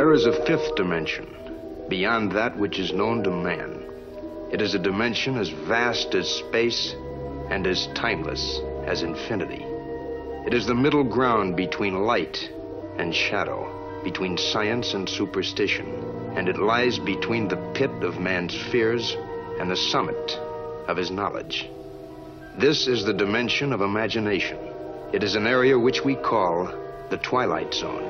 There is a fifth dimension, beyond that which is known to man. It is a dimension as vast as space and as timeless as infinity. It is the middle ground between light and shadow, between science and superstition, and it lies between the pit of man's fears and the summit of his knowledge. This is the dimension of imagination. It is an area which we call the Twilight Zone.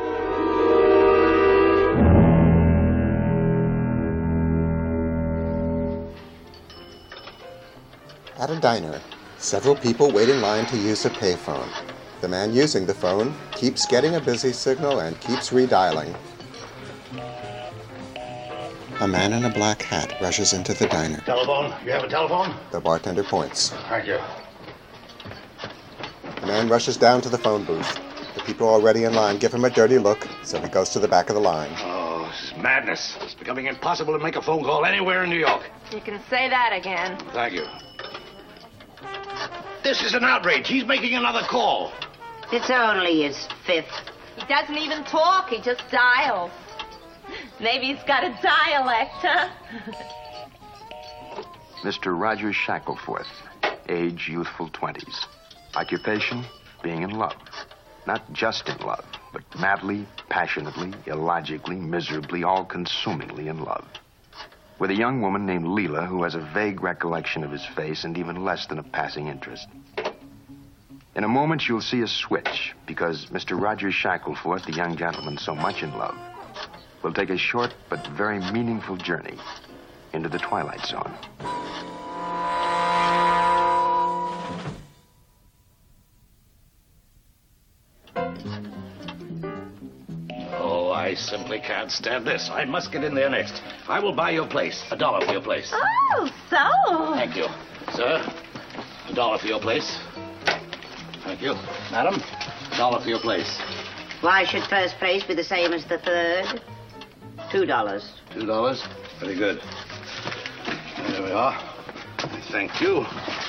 At a diner, several people wait in line to use a payphone. The man using the phone keeps getting a busy signal and keeps redialing. A man in a black hat rushes into the diner. Telephone? You have a telephone? The bartender points. Thank you. The man rushes down to the phone booth. The people already in line give him a dirty look, so he goes to the back of the line. Oh, this is madness. It's becoming impossible to make a phone call anywhere in New York. You can say that again. Thank you. This is an outrage. He's making another call. It's only his fifth. He doesn't even talk. He just dials. Maybe he's got a dialect, huh? Mr. Roger Shackelforth, age youthful 20s. Occupation, being in love. Not just in love, but madly, passionately, illogically, miserably, all-consumingly in love. With a young woman named Leela who has a vague recollection of his face and even less than a passing interest. In a moment, you'll see a switch, because Mr. Roger Shackelforth, the young gentleman so much in love, will take a short but very meaningful journey into the Twilight Zone. Oh, I simply can't stand this. I must get in there next. I will buy your place. $1 for your place. Oh, so. Thank you. Sir, $1 for your place. Thank you. Madam, $1 for your place. Why should first place be the same as the third? $2. $2? Very good. There we are. Thank you.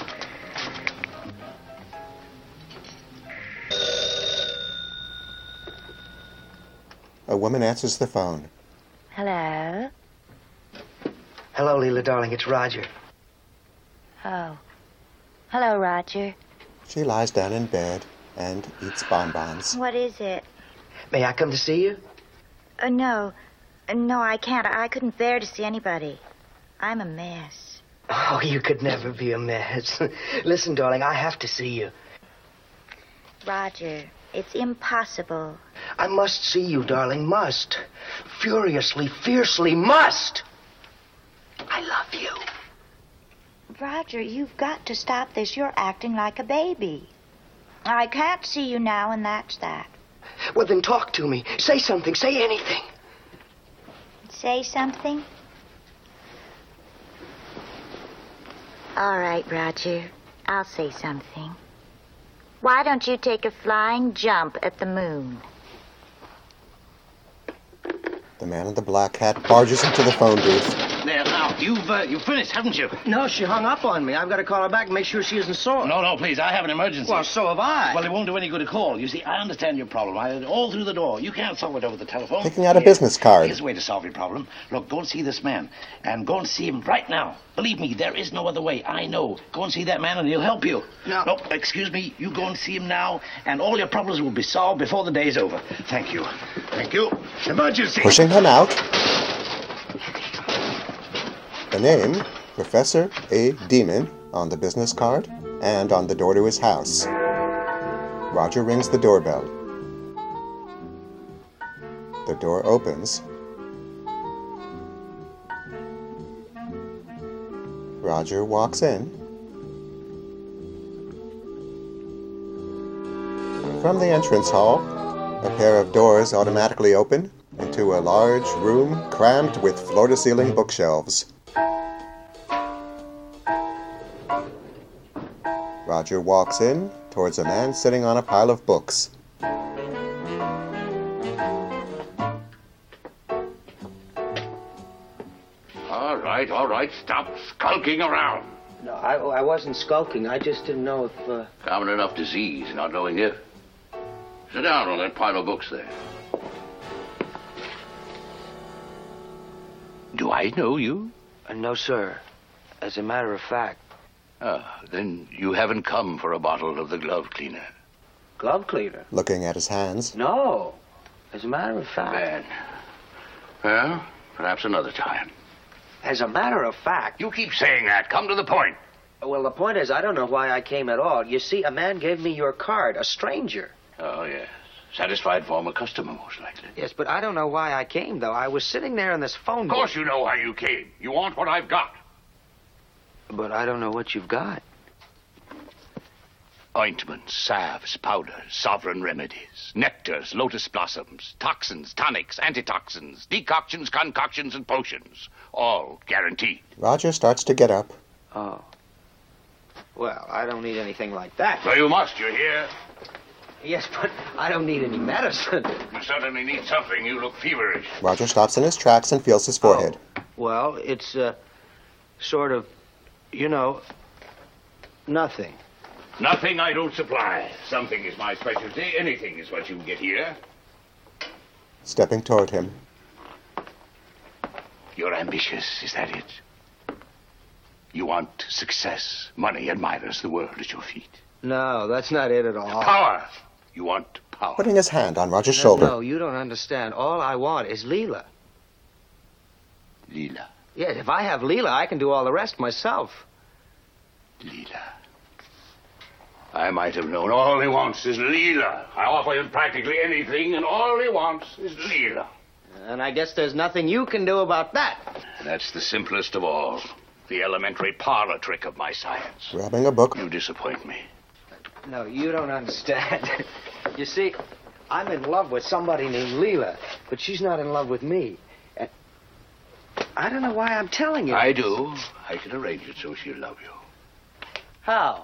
A woman answers the phone. Hello? Hello, Leela, darling. It's Roger. Oh. Hello, Roger. She lies down in bed and eats bonbons. What is it? May I come to see you? No. No, I can't. I couldn't bear to see anybody. I'm a mess. Oh, you could never be a mess. Listen, darling, I have to see you. Roger, it's impossible. I must see you, darling. Must. Furiously, fiercely must. I love you. Roger, you've got to stop this. You're acting like a baby. I can't see you now, and that's that. Well, then talk to me. Say something. Say anything. Say something? All right, Roger. I'll say something. Why don't you take a flying jump at the moon? The man in the black hat barges into the phone booth. There, now, you've finished, haven't you? No, she hung up on me. I've got to call her back and make sure she isn't sore. No, please, I have an emergency. Well, so have I. Well, it won't do any good to call. You see, I understand your problem. All through the door. You can't solve it over the telephone. Taking out a business card. Here's a way to solve your problem. Look, go and see this man. And go and see him right now. Believe me, there is no other way. I know. Go and see that man and he'll help you. No, excuse me. You go and see him now, and all your problems will be solved before the day's over. Thank you. Thank you. Emergency. Pushing him out. The name, Professor A. Demon, on the business card and on the door to his house. Roger rings the doorbell. The door opens. Roger walks in. From the entrance hall, a pair of doors automatically open into a large room crammed with floor-to-ceiling bookshelves. Roger walks in towards a man sitting on a pile of books. All right. Stop skulking around. No, I wasn't skulking. I just didn't know if... Common enough disease, not knowing it. Sit down on that pile of books there. Do I know you? No, sir. As a matter of fact. Then you haven't come for a bottle of the glove cleaner. Glove cleaner? Looking at his hands. No. As a matter of fact. Man. Well, perhaps another time. As a matter of fact. You keep saying that. Come to the point. Well, the point is, I don't know why I came at all. You see, a man gave me your card, a stranger. Oh, yes. Satisfied former customer, most likely. Yes, but I don't know why I came, though. I was sitting there in this phone Of course you know why you came. You want what I've got. But I don't know what you've got. Ointments, salves, powders, sovereign remedies, nectars, lotus blossoms, toxins, tonics, antitoxins, decoctions, concoctions, and potions. All guaranteed. Roger starts to get up. Oh. Well, I don't need anything like that. So you must, you hear? Yes, but I don't need any medicine. You certainly need something. You look feverish. Roger stops in his tracks and feels his forehead. Oh. Well, it's, sort of, nothing. Nothing I don't supply. Something is my specialty. Anything is what you get here. Stepping toward him. You're ambitious, is that it? You want success, money, admirers, the world at your feet. No, that's not it at all. Power. You want power. Putting his hand on Roger's shoulder. No, you don't understand. All I want is Leela. Leela. Yes, if I have Leela, I can do all the rest myself. Leela. I might have known. All he wants is Leela. I offer him practically anything, and all he wants is Leela. And I guess there's nothing you can do about that. That's the simplest of all. The elementary parlor trick of my science. Grabbing a book. You disappoint me. No, you don't understand. You see, I'm in love with somebody named Leela, but she's not in love with me. And I don't know why I'm telling you. I do. I can arrange it so she'll love you. How?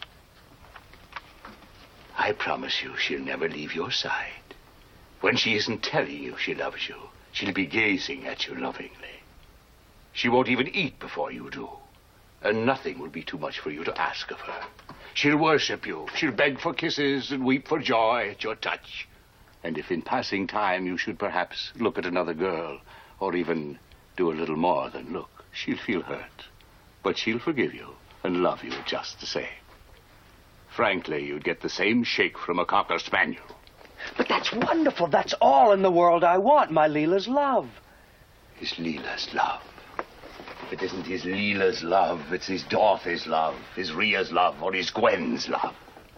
I promise you she'll never leave your side. When she isn't telling you she loves you, she'll be gazing at you lovingly. She won't even eat before you do. And nothing will be too much for you to ask of her. She'll worship you. She'll beg for kisses and weep for joy at your touch. And if in passing time you should perhaps look at another girl, or even do a little more than look, she'll feel hurt. But she'll forgive you and love you just the same. Frankly, you'd get the same shake from a Cocker Spaniel. But that's wonderful. That's all in the world I want, my Leela's love. His Leela's love. It isn't his Leela's love, it's his Dorothy's love, his Rhea's love, or his Gwen's love.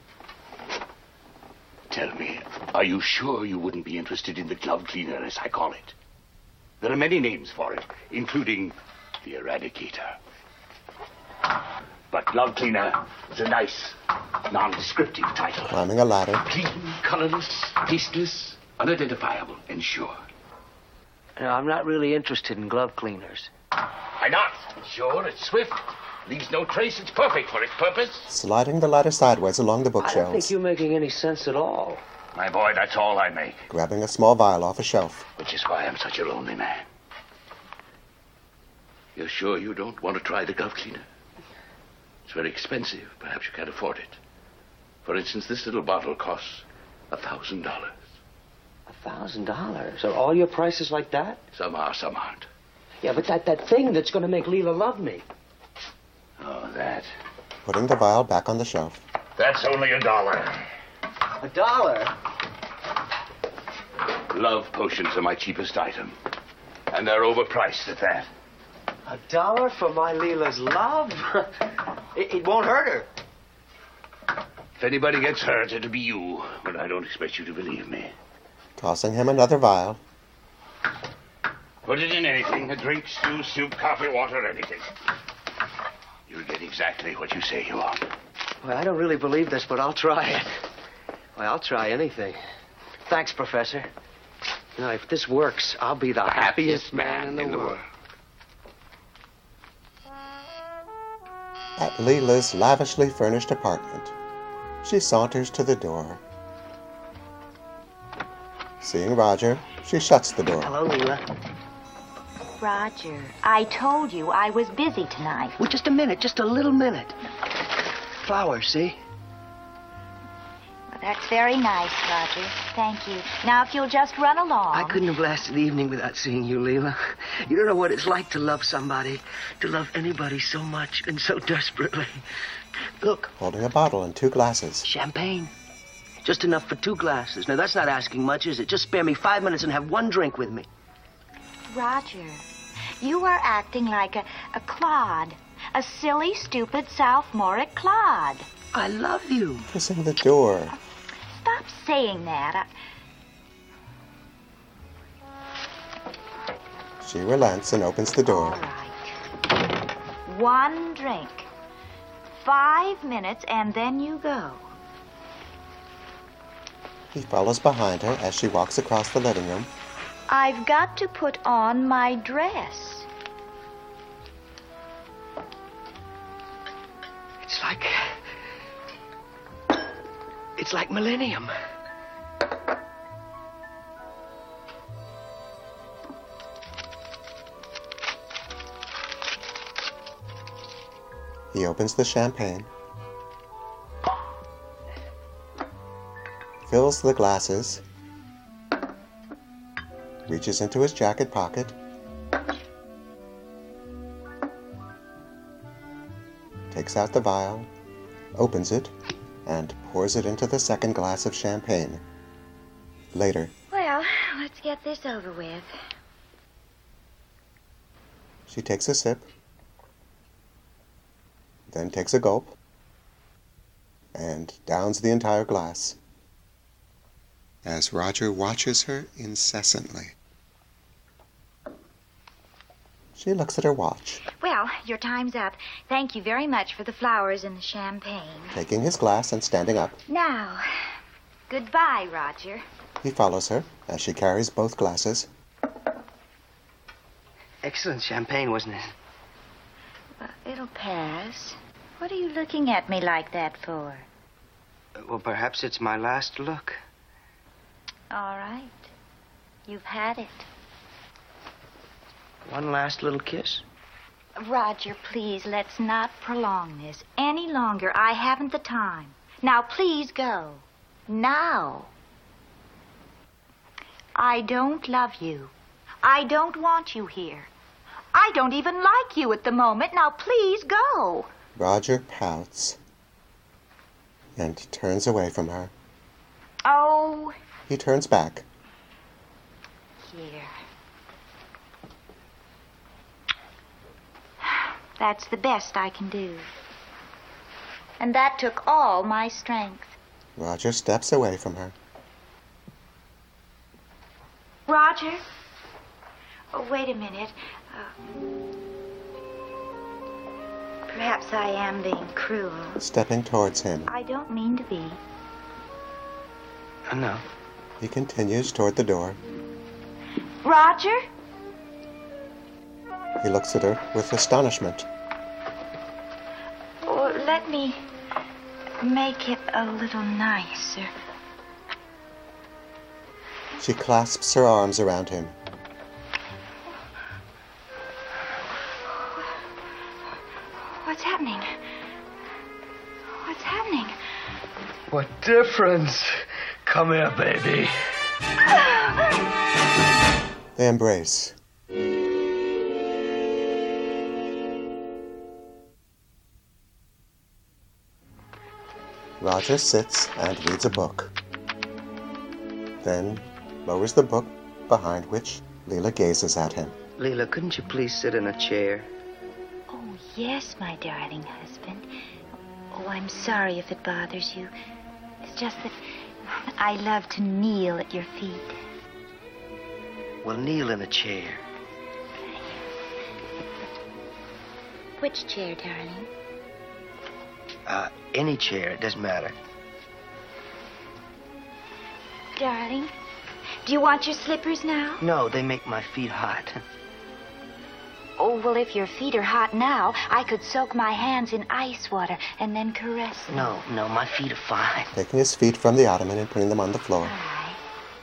Tell me, are you sure you wouldn't be interested in the glove cleaner, as I call it? There are many names for it, including the Eradicator. But glove cleaner is a nice, non-descriptive title. Climbing a ladder. Clean, colorless, tasteless, unidentifiable, and sure. No, I'm not really interested in glove cleaners. Why not? Sure, it's swift. Leaves no trace. It's perfect for its purpose. Sliding the ladder sideways along the I don't think bookshelves. you're making any sense at all. My boy, that's all I make. Grabbing a small vial off a shelf. Which is why I'm such a lonely man. You're sure you don't want to try the glove cleaner? It's very expensive. Perhaps you can't afford it. For instance, this little bottle costs $1,000. $1,000? Are all your prices like that? Some are, some aren't. Yeah, but that thing that's going to make Leela love me. Oh, that. Putting the vial back on the shelf. That's only $1. $1? Love potions are my cheapest item. And they're overpriced at that. $1 for my Leela's love? It won't hurt her. If anybody gets hurt, it'll be you. But I don't expect you to believe me. Tossing him another vial. Put it in anything. A drink, stew, soup, coffee, water, anything. You'll get exactly what you say you want. Well, I don't really believe this, but I'll try it. Well, I'll try anything. Thanks, Professor. You know, if this works, I'll be the happiest man in the world. At Leela's lavishly furnished apartment, she saunters to the door. Seeing Roger, she shuts the door. Hello, Leela. Roger, I told you I was busy tonight. Well, just a minute, just a little minute. Flowers, see? That's very nice, Roger. Thank you. Now, if you'll just run along. I couldn't have lasted the evening without seeing you, Leela. You don't know what it's like to love somebody, to love anybody so much and so desperately. Look. Holding a bottle and 2 glasses. Champagne. Just enough for 2 glasses. Now, that's not asking much, is it? Just spare me 5 minutes and have 1 drink with me. Roger, you are acting like a clod. A silly, stupid, sophomoric clod. I love you. Kissing the door. Stop saying that. She relents and opens the door. All right. 1 drink. 5 minutes, and then you go. He follows behind her as she walks across the living room. I've got to put on my dress. It's like millennium. He opens the champagne, fills the glasses, reaches into his jacket pocket, takes out the vial, opens it, and pours it into the second glass of champagne. Later. Well, let's get this over with. She takes a sip, then takes a gulp, and downs the entire glass, as Roger watches her incessantly. She looks at her watch. Well, your time's up. Thank you very much for the flowers and the champagne. Taking his glass and standing up. Now, goodbye, Roger. He follows her as she carries both glasses. Excellent champagne, wasn't it? Well, it'll pass. What are you looking at me like that for? Well, perhaps it's my last look. All right. You've had it. One last little kiss? Roger, please, let's not prolong this any longer. I haven't the time. Now, please go. Now. I don't love you. I don't want you here. I don't even like you at the moment. Now, please go. Roger pouts and turns away from her. Oh. He turns back. Here. That's the best I can do. And that took all my strength. Roger steps away from her. Roger? Oh, wait a minute. Perhaps I am being cruel. Stepping towards him. I don't mean to be. No. He continues toward the door. Roger? He looks at her with astonishment. Oh, let me make it a little nicer. She clasps her arms around him. What's happening? What's happening? What difference? Come here, baby. They embrace. Roger sits and reads a book. Then lowers the book, behind which Leela gazes at him. Leela, couldn't you please sit in a chair? Oh, yes, my darling husband. Oh, I'm sorry if it bothers you. It's just that I love to kneel at your feet. Well, kneel in a chair. Which chair, darling? Any chair, it doesn't matter. Darling, do you want your slippers now? No, they make my feet hot. Oh, well, if your feet are hot now, I could soak my hands in ice water and then caress them. No, my feet are fine. Taking his feet from the ottoman and putting them on the floor. All right.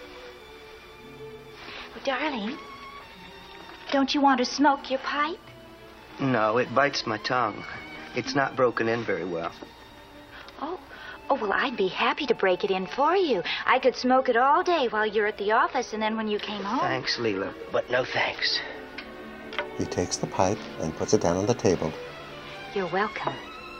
Well, darling, don't you want to smoke your pipe? No, it bites my tongue. It's not broken in very well. Oh, well, I'd be happy to break it in for you. I could smoke it all day while you're at the office, and then when you came home... Thanks, Leela, but no thanks. He takes the pipe and puts it down on the table. You're welcome.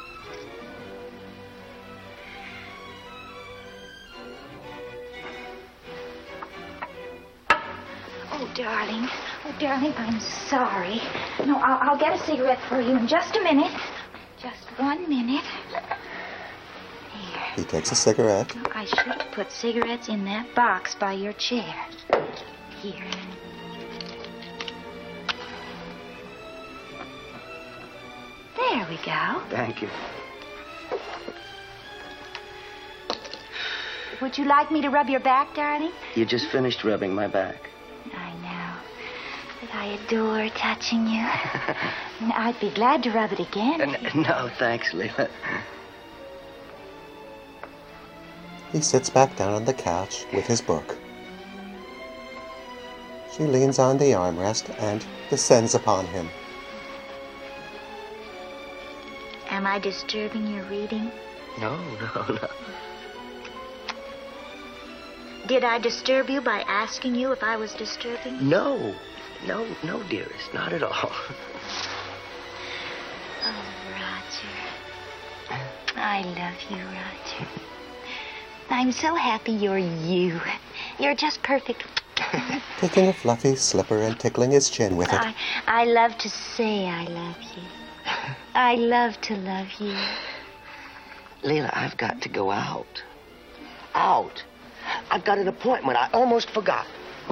Oh, darling. Oh, darling, I'm sorry. No, I'll get a cigarette for you in just a minute. Just 1 minute. Here. He takes a cigarette. Oh, I should have put cigarettes in that box by your chair. Here. There we go. Thank you. Would you like me to rub your back, darling? You just finished rubbing my back. I know. But I adore touching you. I'd be glad to rub it again. No, thanks, Leela. He sits back down on the couch with his book. She leans on the armrest and descends upon him. Am I disturbing your reading? No. Did I disturb you by asking you if I was disturbing you? No, dearest, not at all. Oh, Roger. I love you, Roger. I'm so happy you're you. You're just perfect. Taking a fluffy slipper and tickling his chin with it. I love to say I love you. I love to love you. Leela, I've got to go out. Out. I've got an appointment. I almost forgot.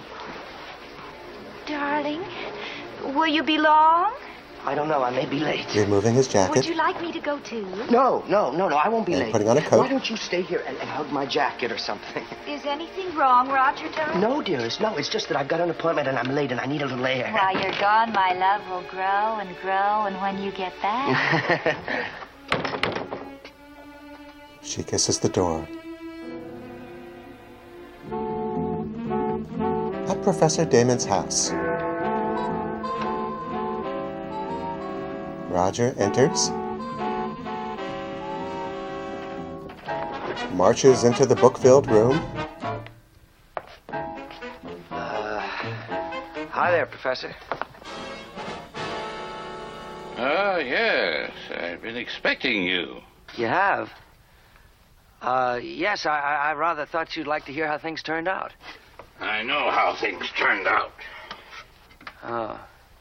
Darling, will you be long? I don't know. I may be late. Removing his jacket. Would you like me to go too? No. I won't be And late. putting on a coat. Why don't you stay here and hug my jacket or something? Is anything wrong, Roger, darling? No, dearest. No, it's just that I've got an appointment and I'm late and I need a little air. While you're gone, my love will grow and grow, and when you get back... She kisses the door. At Professor Damon's house. Roger enters, marches into the book-filled room. Hi there, Professor. Oh, yes. I've been expecting you. You have? Yes, I rather thought you'd like to hear how things turned out. I know how things turned out. Oh.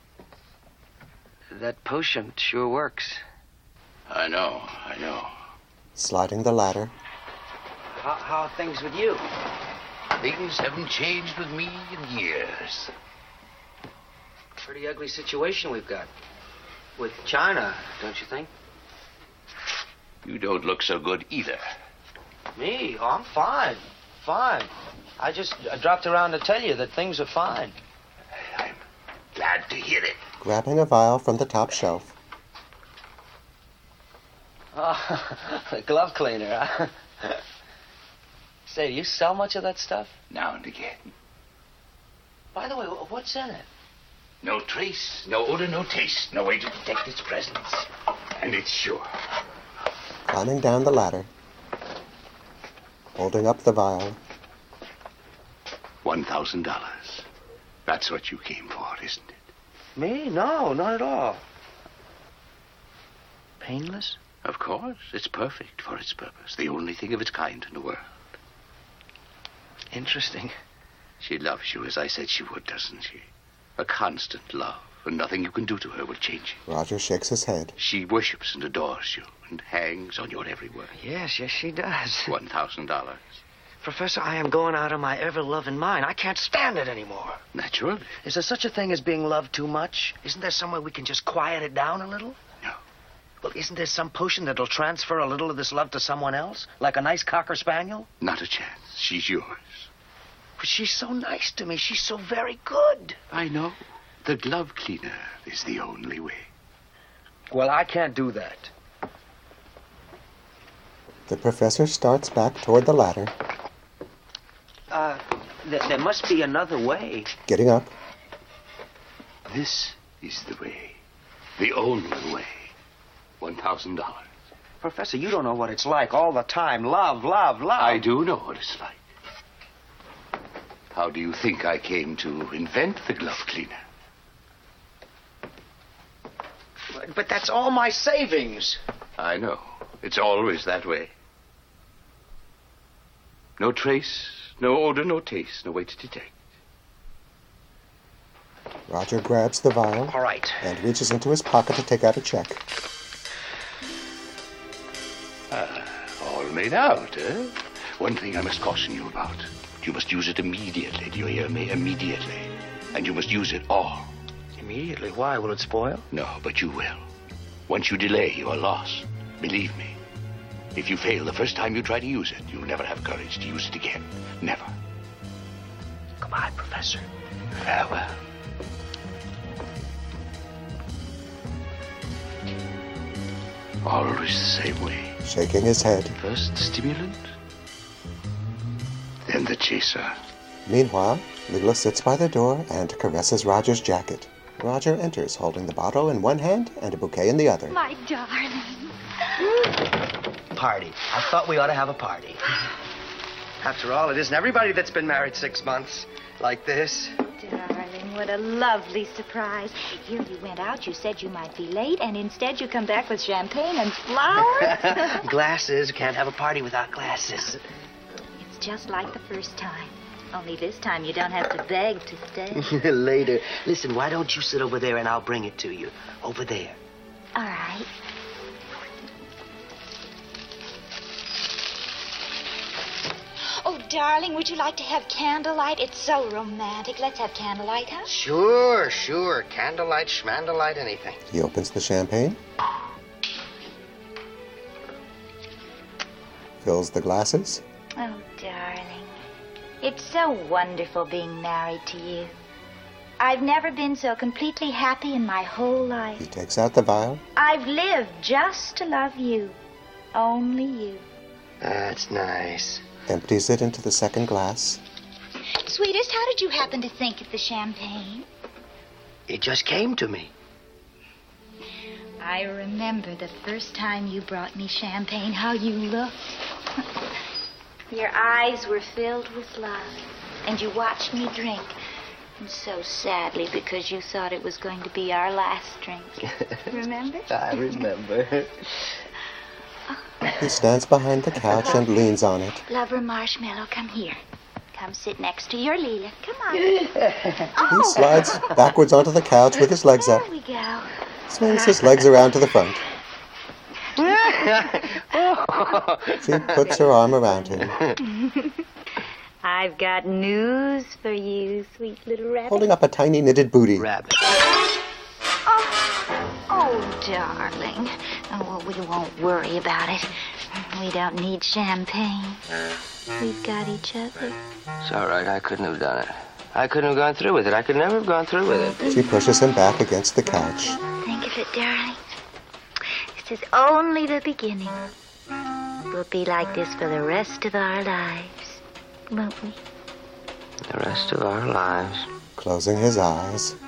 That potion sure works. I know. Sliding the ladder. How are things with you? Things haven't changed with me in years. Pretty ugly situation we've got. With China, don't you think? You don't look so good either. Me? Oh, I'm fine. Fine. I dropped around to tell you that things are fine. I'm glad to hear it. Grabbing a vial from the top shelf. Oh, a glove cleaner, huh? Say, do you sell much of that stuff? Now and again. By the way, what's in it? No trace, no odor, no taste. No way to detect its presence. And it's sure. Climbing down the ladder. Holding up the vial. $1,000. That's what you came for, isn't it? Me? No, not at all. Painless? Of course. It's perfect for its purpose. The only thing of its kind in the world. Interesting. She loves you as I said she would, doesn't she? A constant love, and nothing you can do to her will change it. Roger shakes his head. She worships and adores you and hangs on your every word. Yes, she does. $1,000. Professor, I am going out of my ever-loving mind. I can't stand it anymore. Naturally. Is there such a thing as being loved too much? Isn't there somewhere we can just quiet it down a little? No. Well, isn't there some potion that'll transfer a little of this love to someone else? Like a nice Cocker Spaniel? Not a chance. She's yours. But she's so nice to me. She's so very good. I know. The glove cleaner is the only way. Well, I can't do that. The professor starts back toward the ladder. There must be another way. Getting up. This is the way. The only way. $1,000. Professor, you don't know what it's like all the time. Love, love, love. I do know what it's like. How do you think I came to invent the glove cleaner? But that's all my savings. I know. It's always that way. No trace, no odor, no taste, no way to detect. Roger grabs the vial All right. and reaches into his pocket to take out a check. All made out, eh? One thing I must caution you about. You must use it immediately. Do you hear me? Immediately. And you must use it all. Immediately? Why? Will it spoil? No, but you will. Once you delay, you are lost. Believe me. If you fail the first time you try to use it, you'll never have courage to use it again. Never. Goodbye, Professor. Farewell. Always the same way. Shaking his head. First the stimulant, then the chaser. Meanwhile, Leela sits by the door and caresses Roger's jacket. Roger enters, holding the bottle in one hand and a bouquet in the other. My darling. Party. I thought we ought to have a party. After all, it isn't everybody that's been married 6 months like this. Darling, what a lovely surprise. Here you went out, you said you might be late, and instead you come back with champagne and flowers. Glasses. Can't have a party without glasses. It's just like the first time. Only this time you don't have to beg to stay. Later. Listen, why don't you sit over there and I'll bring it to you. Over there. All right. Oh, darling, would you like to have candlelight? It's so romantic. Let's have candlelight, huh? Sure, sure. Candlelight, schmandlelight, anything. He opens the champagne, fills the glasses, Oh, darling. It's so wonderful being married to you. I've never been so completely happy in my whole life. he takes out the vial, I've lived just to love you. Only you. That's nice. empties it into the second glass. Sweetest, how did you happen to think of the champagne? It just came to me. I remember the first time you brought me champagne, how you looked. Your eyes were filled with love, and you watched me drink. And so sadly, because you thought it was going to be our last drink. Remember? I remember. He stands behind the couch and leans on it. Lover Marshmallow, come here. Come sit next to your Leela. Come on. He slides backwards onto the couch with his legs up, There we go. swings his legs around to the front. She puts her arm around him, I've got news for you, sweet little rabbit. holding up a tiny knitted booty. Rabbit. Oh, darling. Oh, well, we won't worry about it. We don't need champagne. We've got each other. It's all right. I couldn't have done it. I couldn't have gone through with it. I could never have gone through with it. She pushes him back against the couch. Think of it, darling. This is only the beginning. We'll be like this for the rest of our lives, won't we? The rest of our lives. Closing his eyes,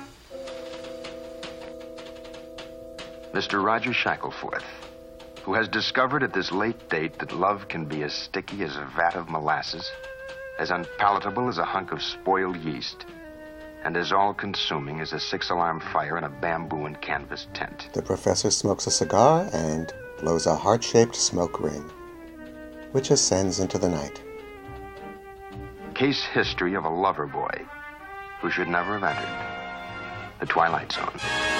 Mr. Roger Shackelforth, who has discovered at this late date that love can be as sticky as a vat of molasses, as unpalatable as a hunk of spoiled yeast, and as all-consuming as a six-alarm fire in a bamboo and canvas tent. the professor smokes a cigar and blows a heart-shaped smoke ring, which ascends into the night. Case history of a lover boy who should never have entered the Twilight Zone.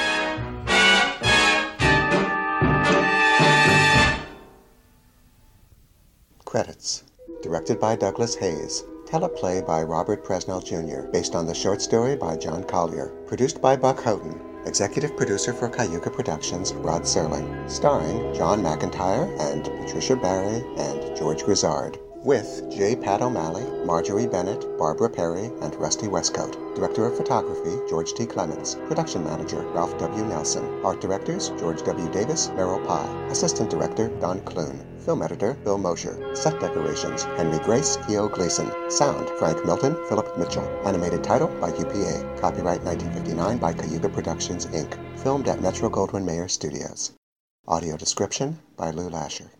Credits. Directed by Douglas Hayes. Teleplay by Robert Presnell Jr., based on the short story by John Collier. Produced by Buck Houghton. Executive producer for Cayuga Productions, Rod Serling. Starring John McIntyre and Patricia Barry and George Grizzard. With J. Pat O'Malley, Marjorie Bennett, Barbara Perry, and Rusty Westcoat. Director of Photography, George T. Clemens. Production Manager, Ralph W. Nelson. Art Directors, George W. Davis, Merrill Pye. Assistant Director, Don Clune. Film Editor, Bill Mosher. Set Decorations, Henry Grace, Keo Gleason. Sound, Frank Milton, Philip Mitchell. Animated title by UPA. Copyright 1959 by Cayuga Productions, Inc. Filmed at Metro-Goldwyn-Mayer Studios. Audio description by Lou Lasher.